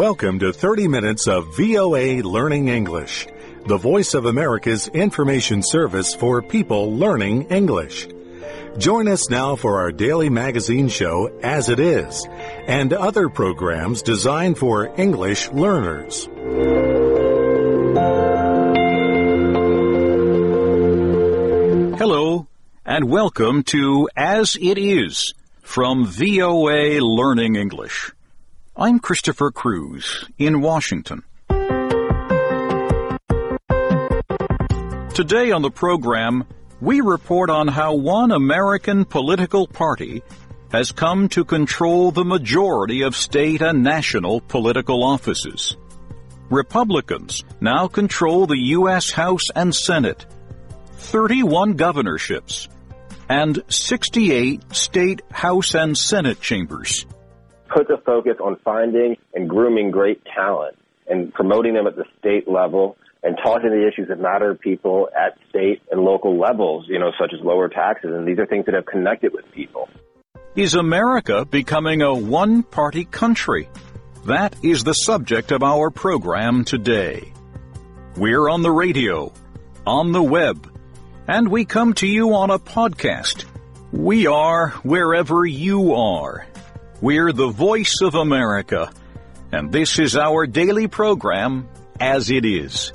Welcome to 30 minutes of VOA Learning English, the voice of America's information service for people learning English. Join us now for our daily magazine show, As It Is, and other programs designed for English learners. Hello, and welcome to As It Is from VOA Learning English. I'm Christopher Cruz in Washington. Today on the program, we report on how one American political party has come to control the majority of state and national political offices. Republicans now control the U.S. House and Senate, 31 governorships, and 68 state House and Senate chambers. Put the focus on finding and grooming great talent and promoting them at the state level and talking to the issues that matter to people at state and local levels, such as lower taxes. And these are things that have connected with people. Is America becoming a one-party country? That is the subject of our program today. We're on the radio, on the web, and we come to you on a podcast. We are wherever you are. We're the voice of America, and this is our daily program, As It Is.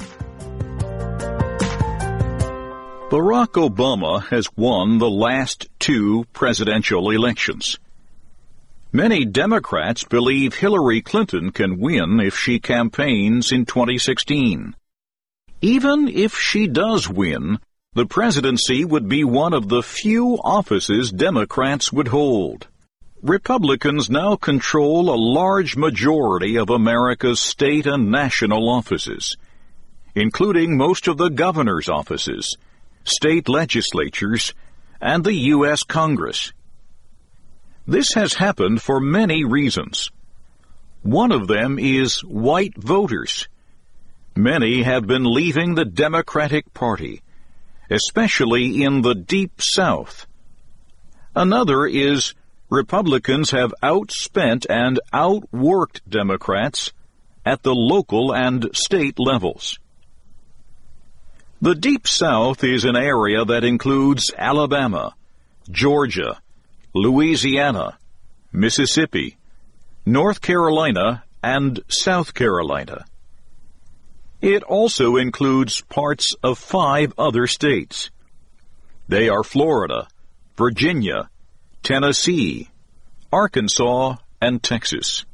Barack Obama has won the last two presidential elections. Many Democrats believe Hillary Clinton can win if she campaigns in 2016. Even if she does win, the presidency would be one of the few offices Democrats would hold. Republicans now control a large majority of America's state and national offices, including most of the governor's offices, state legislatures, and the U.S. Congress. This has happened for many reasons. One of them is white voters. Many have been leaving the Democratic Party, especially in the Deep South. Another is Republicans have outspent and outworked Democrats at the local and state levels. The Deep South is an area that includes Alabama, Georgia, Louisiana, Mississippi, North Carolina, and South Carolina. It also includes parts of 5 other states. They are Florida, Virginia, Tennessee, Arkansas, and Texas.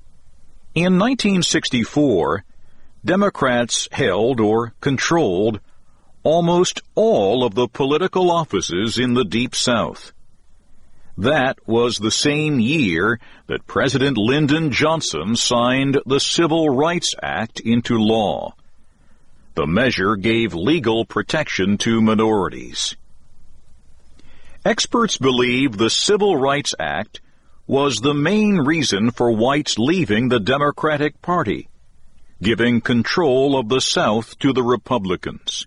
In 1964, Democrats held or controlled almost all of the political offices in the Deep South. That was the same year that President Lyndon Johnson signed the Civil Rights Act into law. The measure gave legal protection to minorities. Experts believe the Civil Rights Act was the main reason for whites leaving the Democratic Party, giving control of the South to the Republicans.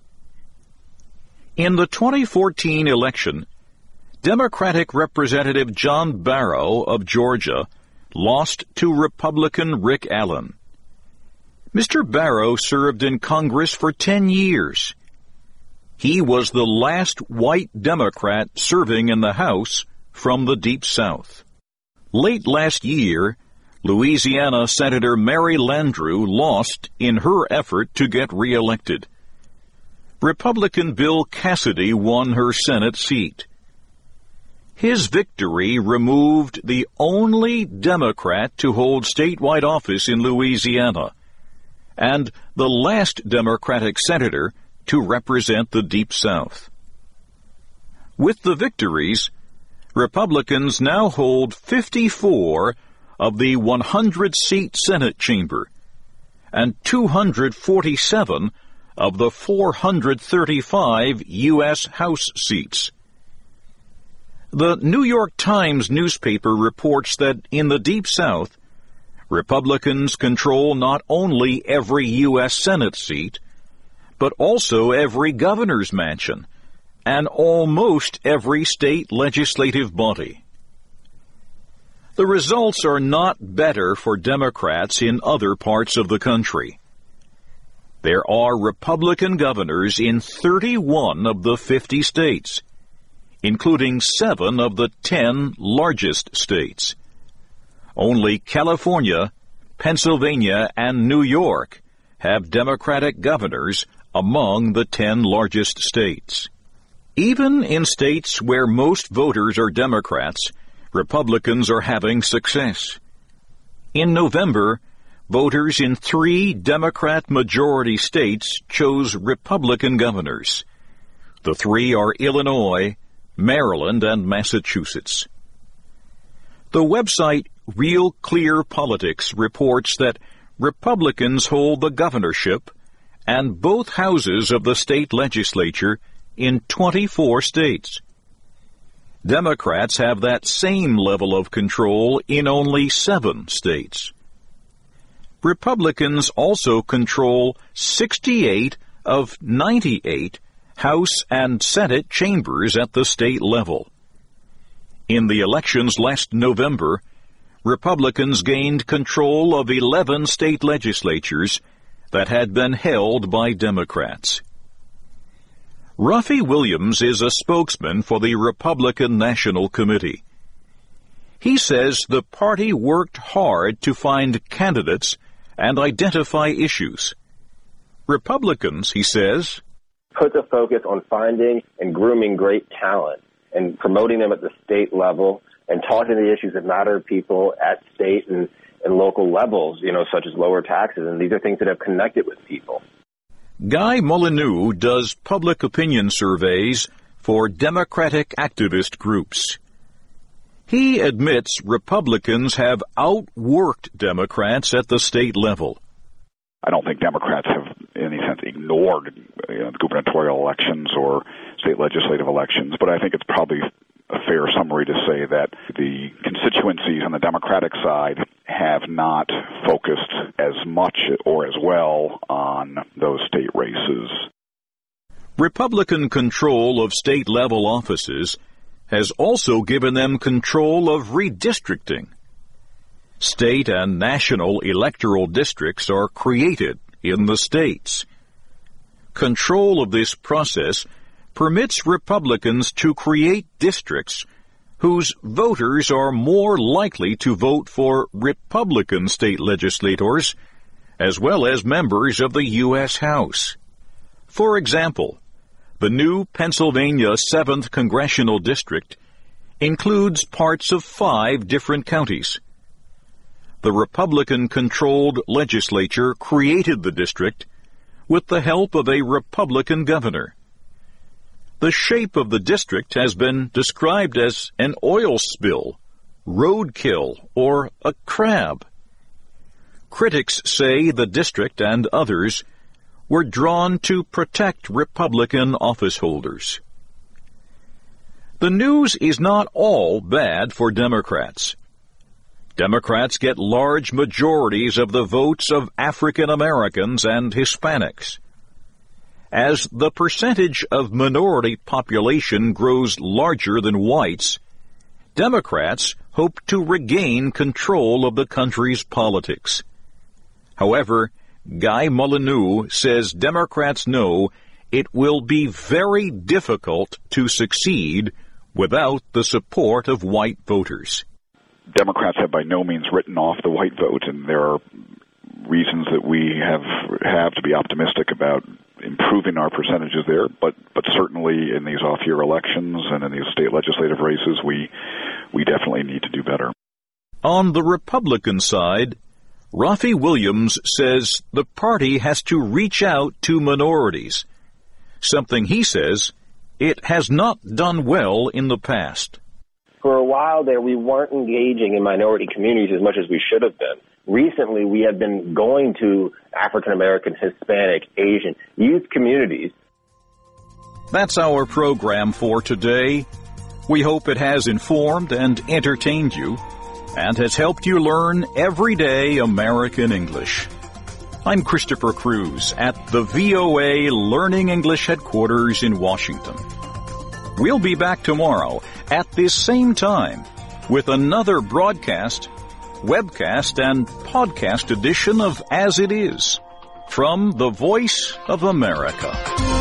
In the 2014 election, Democratic Representative John Barrow of Georgia lost to Republican Rick Allen. Mr. Barrow served in Congress for 10 years. He was the last white Democrat serving in the House from the Deep South. Late last year, Louisiana Senator Mary Landrieu lost in her effort to get reelected. Republican Bill Cassidy won her Senate seat. His victory removed the only Democrat to hold statewide office in Louisiana, and the last Democratic senator to represent the Deep South. With the victories, Republicans now hold 54 of the 100-seat Senate chamber and 247 of the 435 U.S. House seats. The New York Times newspaper reports that in the Deep South, Republicans control not only every U.S. Senate seat, but also every governor's mansion and almost every state legislative body. The results are not better for Democrats in other parts of the country. There are Republican governors in 31 of the 50 states, including 7 of the 10 largest states. Only California, Pennsylvania, and New York have Democratic governors among the 10 largest states. Even in states where most voters are Democrats, Republicans are having success. In November, voters in 3 Democrat-majority states chose Republican governors. The 3 are Illinois, Maryland, and Massachusetts. The website Real Clear Politics reports that Republicans hold the governorship and both houses of the state legislature in 24 states. Democrats have that same level of control in only 7 states. Republicans also control 68 of 98 House and Senate chambers at the state level. In the elections last November, Republicans gained control of 11 state legislatures that had been held by Democrats. Ruffy Williams is a spokesman for the Republican National Committee. He says the party worked hard to find candidates and identify issues. Republicans, he says, put the focus on finding and grooming great talent and promoting them at the state level and talking to the issues that matter to people at state and local levels, such as lower taxes. And these are things that have connected with people. Guy Molyneux does public opinion surveys for Democratic activist groups. He admits Republicans have outworked Democrats at the state level. I don't think Democrats have, in any sense, ignored the gubernatorial elections or state legislative elections, but I think it's probably a fair summary to say that the constituencies on the Democratic side have not focused as much or as well on those state races. Republican control of state-level offices has also given them control of redistricting. State and national electoral districts are created in the states. Control of this process permits Republicans to create districts whose voters are more likely to vote for Republican state legislators as well as members of the U.S. House. For example, the new Pennsylvania 7th Congressional District includes parts of 5 different counties. The Republican-controlled legislature created the district with the help of a Republican governor. The shape of the district has been described as an oil spill, roadkill, or a crab. Critics say the district and others were drawn to protect Republican office holders. The news is not all bad for Democrats. Democrats get large majorities of the votes of African Americans and Hispanics. As the percentage of minority population grows larger than whites, Democrats hope to regain control of the country's politics. However, Guy Molyneux says Democrats know it will be very difficult to succeed without the support of white voters. Democrats have by no means written off the white vote, and there are reasons that we have to be optimistic about improving our percentages there, but certainly in these off-year elections and in these state legislative races, we definitely need to do better. On the Republican side, Ruffy Williams says the party has to reach out to minorities, something he says it has not done well in the past. For a while there, we weren't engaging in minority communities as much as we should have been. Recently, we have been going to African American, Hispanic, Asian, youth communities. That's our program for today. We hope it has informed and entertained you and has helped you learn everyday American English. I'm Christopher Cruz at the VOA Learning English headquarters in Washington. We'll be back tomorrow at this same time with another broadcast, webcast, and podcast edition of As It Is from the Voice of America.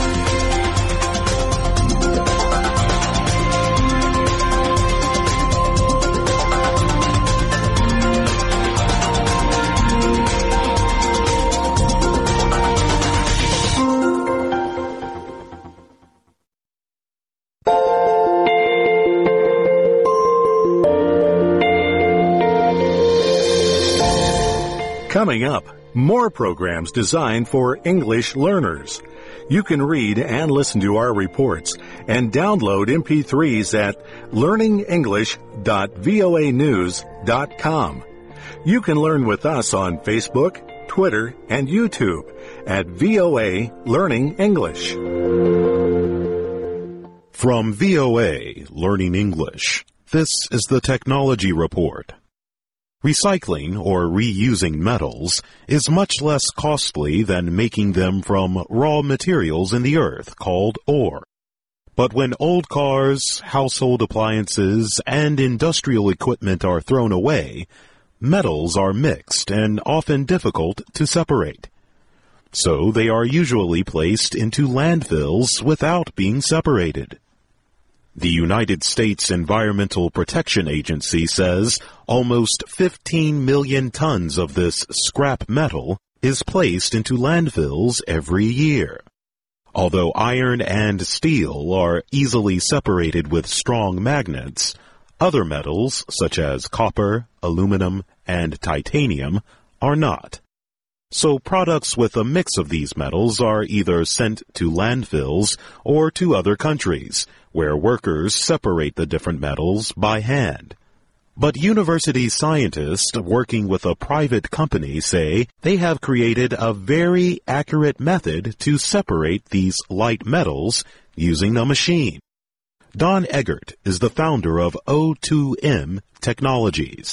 Coming up, more programs designed for English learners. You can read and listen to our reports and download MP3s at learningenglish.voanews.com. You can learn with us on Facebook, Twitter, and YouTube at VOA Learning English. From VOA Learning English, this is the Technology Report. Recycling or reusing metals is much less costly than making them from raw materials in the earth called ore. But when old cars, household appliances, and industrial equipment are thrown away, metals are mixed and often difficult to separate. So they are usually placed into landfills without being separated. The United States Environmental Protection Agency says almost 15 million tons of this scrap metal is placed into landfills every year. Although iron and steel are easily separated with strong magnets, other metals such as copper, aluminum, and titanium are not. So products with a mix of these metals are either sent to landfills or to other countries, where workers separate the different metals by hand. But university scientists working with a private company say they have created a very accurate method to separate these light metals using a machine. Don Eggert is the founder of O2M Technologies.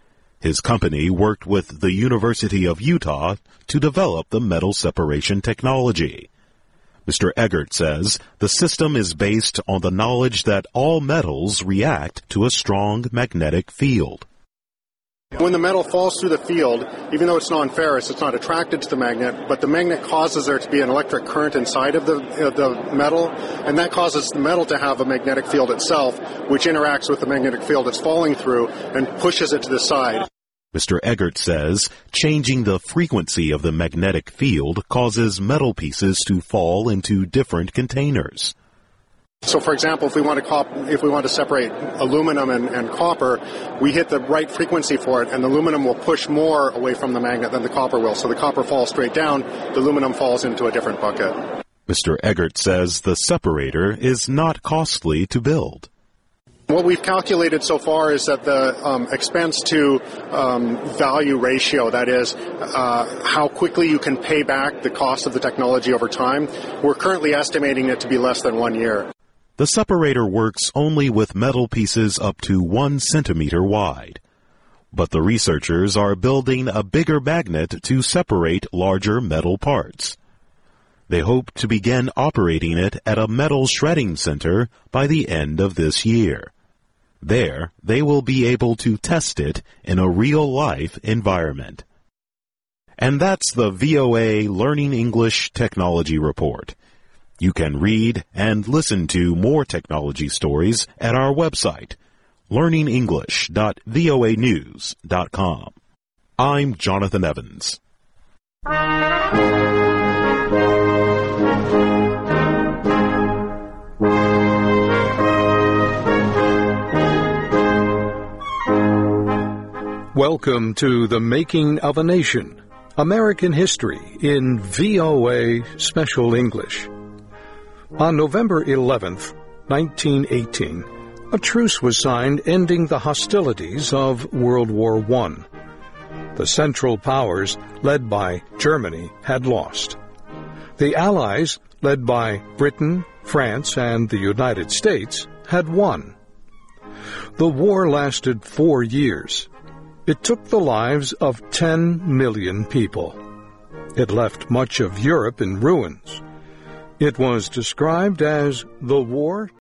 His company worked with the University of Utah to develop the metal separation technology. Mr. Eggert says the system is based on the knowledge that all metals react to a strong magnetic field. When the metal falls through the field, even though it's non-ferrous, it's not attracted to the magnet, but the magnet causes there to be an electric current inside of the metal, and that causes the metal to have a magnetic field itself, which interacts with the magnetic field it's falling through and pushes it to the side. Mr. Eggert says changing the frequency of the magnetic field causes metal pieces to fall into different containers. So, for example, if we want to separate aluminum and copper, we hit the right frequency for it, and the aluminum will push more away from the magnet than the copper will. So the copper falls straight down, the aluminum falls into a different bucket. Mr. Eggert says the separator is not costly to build. What we've calculated so far is that the expense to value ratio, that is, how quickly you can pay back the cost of the technology over time, we're currently estimating it to be less than 1 year. The separator works only with metal pieces up to 1 centimeter wide. But the researchers are building a bigger magnet to separate larger metal parts. They hope to begin operating it at a metal shredding center by the end of this year. There, they will be able to test it in a real-life environment. And that's the VOA Learning English Technology Report. You can read and listen to more technology stories at our website, learningenglish.voanews.com. I'm Jonathan Evans. Welcome to The Making of a Nation, American History in VOA Special English. On November 11th, 1918, a truce was signed ending the hostilities of World War I. The Central Powers, led by Germany, had lost. The Allies, led by Britain, France, and the United States, had won. The war lasted 4 years. It took the lives of 10 million people. It left much of Europe in ruins. It was described as the war